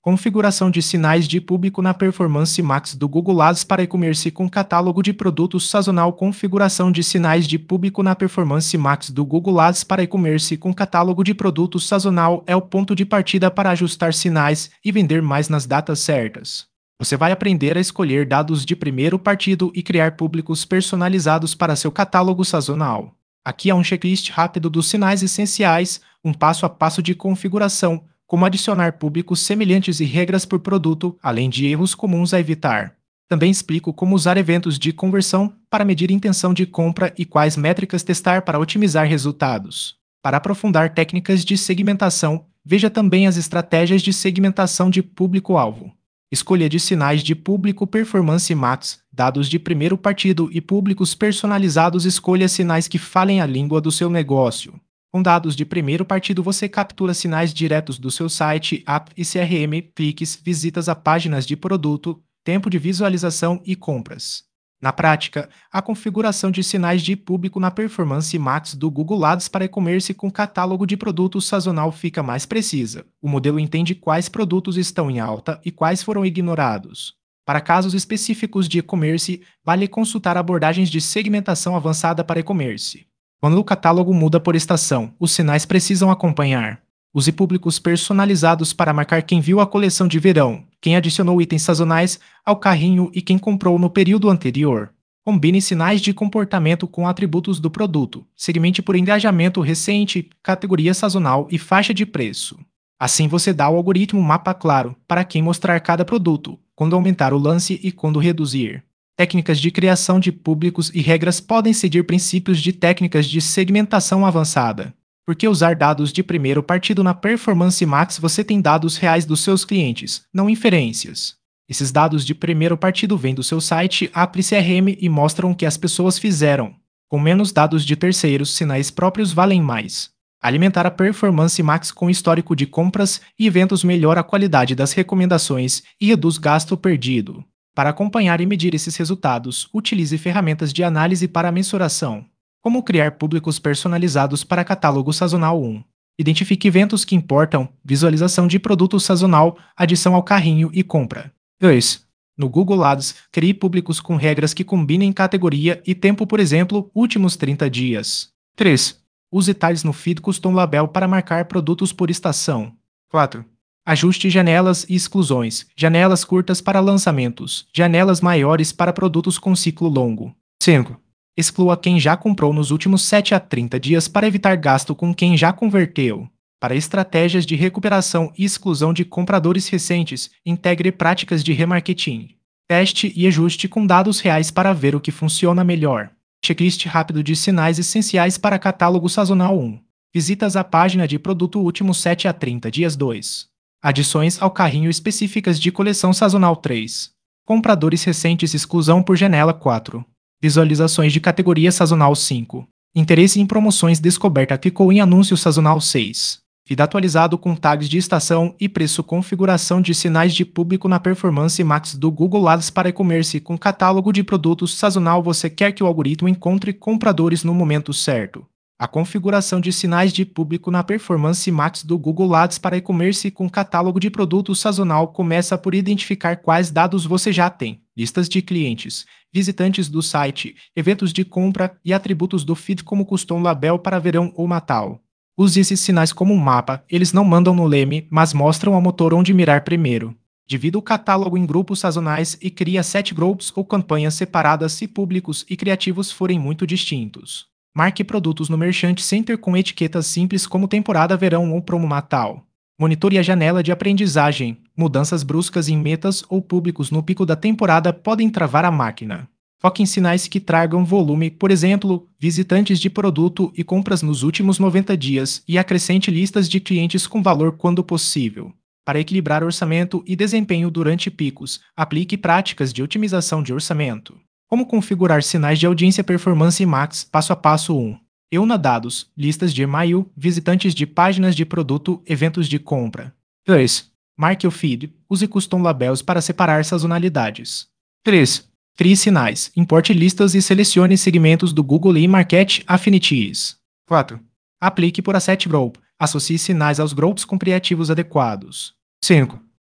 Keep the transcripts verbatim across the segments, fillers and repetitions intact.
Configuração de sinais de público na Performance Max do Google Ads para e-commerce com catálogo de produtos sazonal. Configuração de sinais de público na Performance Max do Google Ads para e-commerce com catálogo de produtos sazonal é o ponto de partida para ajustar sinais e vender mais nas datas certas. Você vai aprender a escolher dados de primeiro partido e criar públicos personalizados para seu catálogo sazonal. Aqui há um checklist rápido dos sinais essenciais, um passo a passo de configuração, como adicionar públicos semelhantes e regras por produto, além de erros comuns a evitar. Também explico como usar eventos de conversão para medir intenção de compra e quais métricas testar para otimizar resultados. Para aprofundar técnicas de segmentação, veja também as estratégias de segmentação de público-alvo. Escolha de sinais de público Performance Max, dados de primeiro partido e públicos personalizados. Escolha sinais que falem a língua do seu negócio. Com dados de primeiro partido, você captura sinais diretos do seu site, app e C R M, cliques, visitas a páginas de produto, tempo de visualização e compras. Na prática, a configuração de sinais de público na Performance Max do Google Ads para e-commerce com catálogo de produtos sazonal fica mais precisa. O modelo entende quais produtos estão em alta e quais foram ignorados. Para casos específicos de e-commerce, vale consultar abordagens de segmentação avançada para e-commerce. Quando o catálogo muda por estação, os sinais precisam acompanhar. Use públicos personalizados para marcar quem viu a coleção de verão, quem adicionou itens sazonais ao carrinho e quem comprou no período anterior. Combine sinais de comportamento com atributos do produto. Segmente por engajamento recente, categoria sazonal e faixa de preço. Assim você dá ao algoritmo um mapa claro para quem mostrar cada produto, quando aumentar o lance e quando reduzir. Técnicas de criação de públicos e regras podem seguir princípios de técnicas de segmentação avançada. Por que usar dados de primeiro partido na Performance Max? Você tem dados reais dos seus clientes, não inferências. Esses dados de primeiro partido vêm do seu site, app e C R M e mostram o que as pessoas fizeram. Com menos dados de terceiros, sinais próprios valem mais. Alimentar a Performance Max com histórico de compras e eventos melhora a qualidade das recomendações e reduz gasto perdido. Para acompanhar e medir esses resultados, utilize ferramentas de análise para mensuração. Como criar públicos personalizados para catálogo sazonal um. Identifique eventos que importam, visualização de produto sazonal, adição ao carrinho e compra. dois. No Google Ads, crie públicos com regras que combinem categoria e tempo, por exemplo, últimos trinta dias. três. Use tags no feed Custom Label para marcar produtos por estação. quatro. Ajuste janelas e exclusões, janelas curtas para lançamentos, janelas maiores para produtos com ciclo longo. cinco. Exclua quem já comprou nos últimos sete a trinta dias para evitar gasto com quem já converteu. Para estratégias de recuperação e exclusão de compradores recentes, integre práticas de remarketing. Teste e ajuste com dados reais para ver o que funciona melhor. Checklist rápido de sinais essenciais para catálogo sazonal um. Visitas à página de produto últimos sete a trinta dias dois. Adições ao carrinho específicas de coleção sazonal três. Compradores recentes exclusão por janela quatro. Visualizações de categoria sazonal cinco. Interesse em promoções descoberta clicou em anúncio sazonal seis. Feed atualizado com tags de estação e preço. Configuração de sinais de público na Performance Max do Google Ads para e-commerce com catálogo de produtos sazonal. Você quer que o algoritmo encontre compradores no momento certo. A configuração de sinais de público na Performance Max do Google Ads para e-commerce com catálogo de produtos sazonal começa por identificar quais dados você já tem, listas de clientes, visitantes do site, eventos de compra e atributos do feed como Custom Label para verão ou Natal. Use esses sinais como um mapa, eles não mandam no leme, mas mostram ao motor onde mirar primeiro. Divida o catálogo em grupos sazonais e cria sete grupos ou campanhas separadas se públicos e criativos forem muito distintos. Marque produtos no Merchant Center com etiquetas simples como temporada verão ou promo Natal. Monitore a janela de aprendizagem. Mudanças bruscas em metas ou públicos no pico da temporada podem travar a máquina. Foque em sinais que tragam volume, por exemplo, visitantes de produto e compras nos últimos noventa dias, e acrescente listas de clientes com valor quando possível. Para equilibrar orçamento e desempenho durante picos, aplique práticas de otimização de orçamento. Como configurar sinais de audiência Performance Max, passo a passo um. EUNA dados, listas de e-mail, visitantes de páginas de produto, eventos de compra. dois. Marque o feed, use Custom Labels para separar sazonalidades. três. Crie sinais, importe listas e selecione segmentos do Google e Market Affinities. quatro. Aplique por Asset Group, associe sinais aos grupos com criativos adequados. cinco.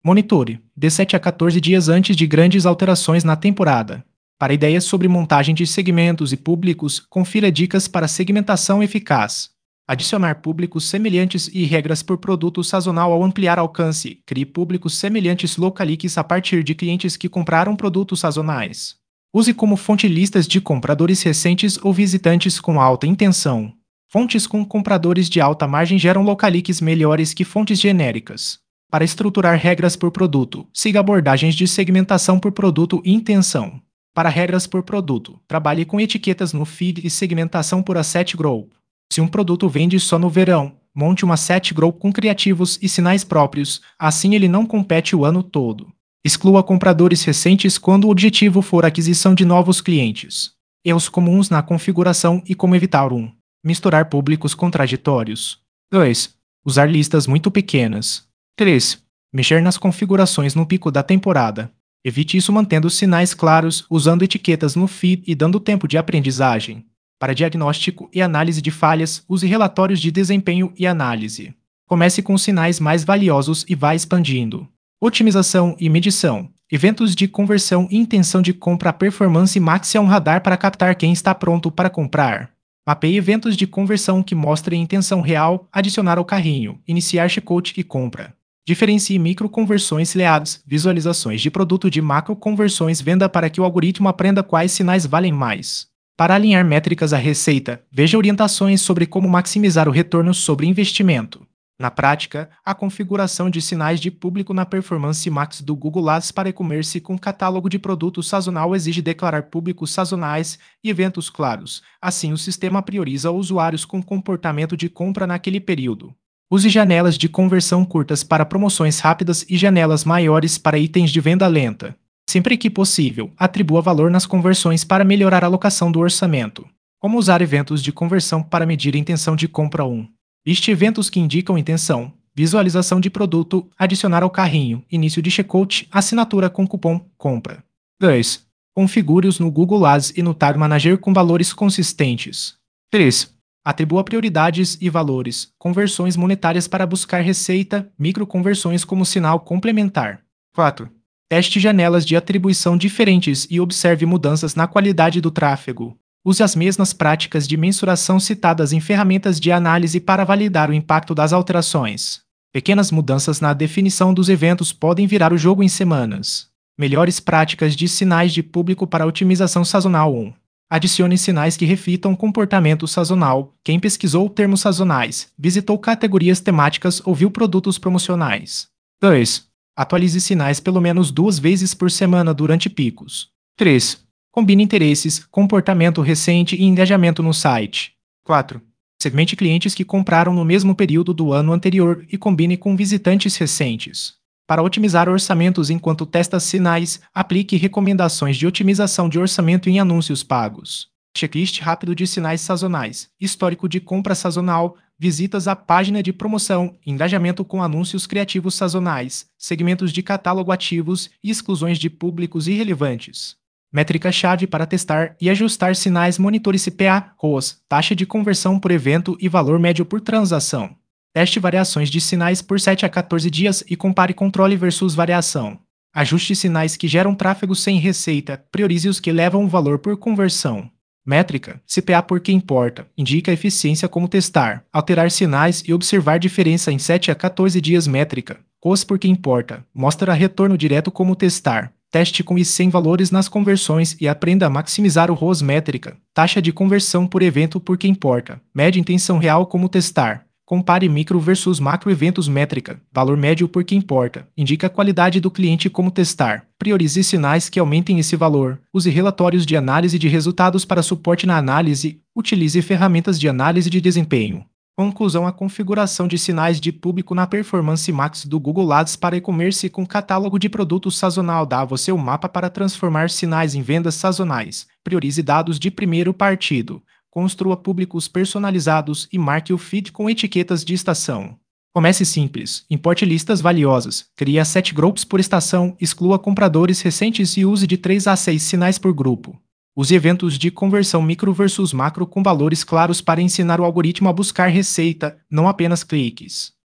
Monitore, de sete a quatorze dias antes de grandes alterações na temporada. Para ideias sobre montagem de segmentos e públicos, confira dicas para segmentação eficaz. Adicionar públicos semelhantes e regras por produto sazonal ao ampliar alcance. Crie públicos semelhantes localiques a partir de clientes que compraram produtos sazonais. Use como fonte listas de compradores recentes ou visitantes com alta intenção. Fontes com compradores de alta margem geram localiques melhores que fontes genéricas. Para estruturar regras por produto, siga abordagens de segmentação por produto e intenção. Para regras por produto, trabalhe com etiquetas no feed e segmentação por asset group. Se um produto vende só no verão, monte uma asset group com criativos e sinais próprios, assim ele não compete o ano todo. Exclua compradores recentes quando o objetivo for a aquisição de novos clientes. Erros comuns na configuração e como evitar um. Misturar públicos contraditórios. dois. Usar listas muito pequenas. três. Mexer nas configurações no pico da temporada. Evite isso mantendo sinais claros, usando etiquetas no feed e dando tempo de aprendizagem. Para diagnóstico e análise de falhas, use relatórios de desempenho e análise. Comece com os sinais mais valiosos e vá expandindo. Otimização e medição. Eventos de conversão e intenção de compra. A Performance Max é um radar para captar quem está pronto para comprar. Mapeie eventos de conversão que mostrem intenção real, adicionar ao carrinho, iniciar checkout e compra. Diferencie microconversões leads, visualizações de produto de macroconversões venda para que o algoritmo aprenda quais sinais valem mais. Para alinhar métricas à receita, veja orientações sobre como maximizar o retorno sobre investimento. Na prática, a configuração de sinais de público na Performance Max do Google Ads para e-commerce com catálogo de produto sazonal exige declarar públicos sazonais e eventos claros. Assim, o sistema prioriza usuários com comportamento de compra naquele período. Use janelas de conversão curtas para promoções rápidas e janelas maiores para itens de venda lenta. Sempre que possível, atribua valor nas conversões para melhorar a alocação do orçamento. Como usar eventos de conversão para medir a intenção de compra um. Liste eventos que indicam intenção, visualização de produto, adicionar ao carrinho, início de checkout, assinatura com cupom, compra. dois. Configure-os no Google Ads e no Tag Manager com valores consistentes. três. Atribua prioridades e valores, conversões monetárias para buscar receita, microconversões como sinal complementar. quatro. Teste janelas de atribuição diferentes e observe mudanças na qualidade do tráfego. Use as mesmas práticas de mensuração citadas em ferramentas de análise para validar o impacto das alterações. Pequenas mudanças na definição dos eventos podem virar o jogo em semanas. Melhores práticas de sinais de público para otimização sazonal um. Adicione sinais que reflitam comportamento sazonal. Quem pesquisou termos sazonais, visitou categorias temáticas ou viu produtos promocionais. dois. Atualize sinais pelo menos duas vezes por semana durante picos. três. Combine interesses, comportamento recente e engajamento no site. quatro. Segmente clientes que compraram no mesmo período do ano anterior e combine com visitantes recentes. Para otimizar orçamentos enquanto testa sinais, aplique recomendações de otimização de orçamento em anúncios pagos. Checklist rápido de sinais sazonais, histórico de compra sazonal, visitas à página de promoção, engajamento com anúncios criativos sazonais, segmentos de catálogo ativos e exclusões de públicos irrelevantes. Métrica-chave para testar e ajustar sinais. Monitore C P A, R O S, taxa de conversão por evento e valor médio por transação. Teste variações de sinais por sete a quatorze dias e compare controle versus variação. Ajuste sinais que geram tráfego sem receita, priorize os que levam o valor por conversão. Métrica, C P A por que importa, indica a eficiência como testar, alterar sinais e observar diferença em sete a quatorze dias. Métrica, R O S por que importa, mostra retorno direto como testar. Teste com e sem valores nas conversões e aprenda a maximizar o R O S. Métrica, taxa de conversão por evento por que importa, mede intenção real como testar. Compare micro versus macro eventos. Métrica, valor médio por que importa, indica a qualidade do cliente como testar. Priorize sinais que aumentem esse valor. Use relatórios de análise de resultados para suporte na análise. Utilize ferramentas de análise de desempenho. Conclusão: a configuração de sinais de público na Performance Max do Google Ads para e-commerce com catálogo de produtos sazonal dá a você um mapa para transformar sinais em vendas sazonais. Priorize dados de primeiro partido. Construa públicos personalizados e marque o feed com etiquetas de estação. Comece simples, importe listas valiosas, crie asset groups por estação, exclua compradores recentes e use de três a seis sinais por grupo. Use eventos de conversão micro versus macro com valores claros para ensinar o algoritmo a buscar receita, não apenas cliques.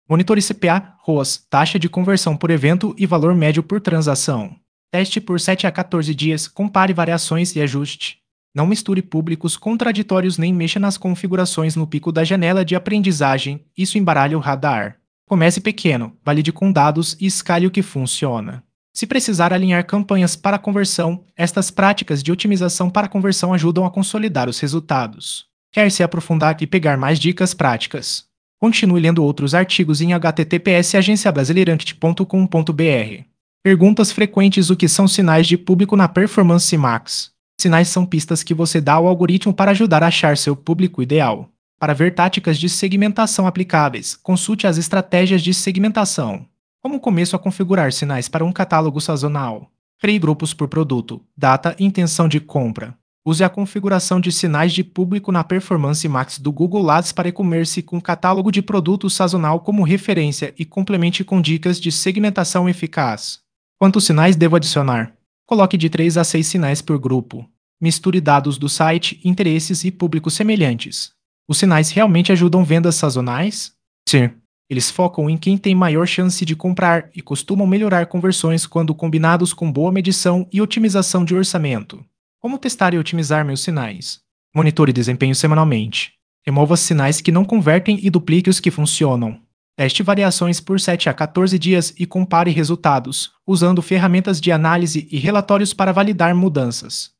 Monitore C P A, R O S, taxa de conversão por evento e valor médio por transação. Teste por sete a quatorze dias, compare variações e ajuste. Não misture públicos contraditórios nem mexa nas configurações no pico da janela de aprendizagem, isso embaralha o radar. Comece pequeno, valide com dados e escale o que funciona. Se precisar alinhar campanhas para conversão, estas práticas de otimização para conversão ajudam a consolidar os resultados. Quer se aprofundar e pegar mais dicas práticas? Continue lendo outros artigos em h t t p s agência brasileirante ponto com ponto b r. Perguntas frequentes: o que são sinais de público na Performance Max? Sinais são pistas que você dá ao algoritmo para ajudar a achar seu público ideal. Para ver táticas de segmentação aplicáveis, consulte as estratégias de segmentação. Como começo a configurar sinais para um catálogo sazonal? Crie grupos por produto, data e intenção de compra. Use a configuração de sinais de público na Performance Max do Google Ads para e-commerce com catálogo de produto sazonal como referência e complemente com dicas de segmentação eficaz. Quantos sinais devo adicionar? Coloque de três a seis sinais por grupo. Misture dados do site, interesses e públicos semelhantes. Os sinais realmente ajudam vendas sazonais? Sim. Eles focam em quem tem maior chance de comprar e costumam melhorar conversões quando combinados com boa medição e otimização de orçamento. Como testar e otimizar meus sinais? Monitore desempenho semanalmente. Remova sinais que não convertem e duplique os que funcionam. Teste variações por sete a quatorze dias e compare resultados, usando ferramentas de análise e relatórios para validar mudanças.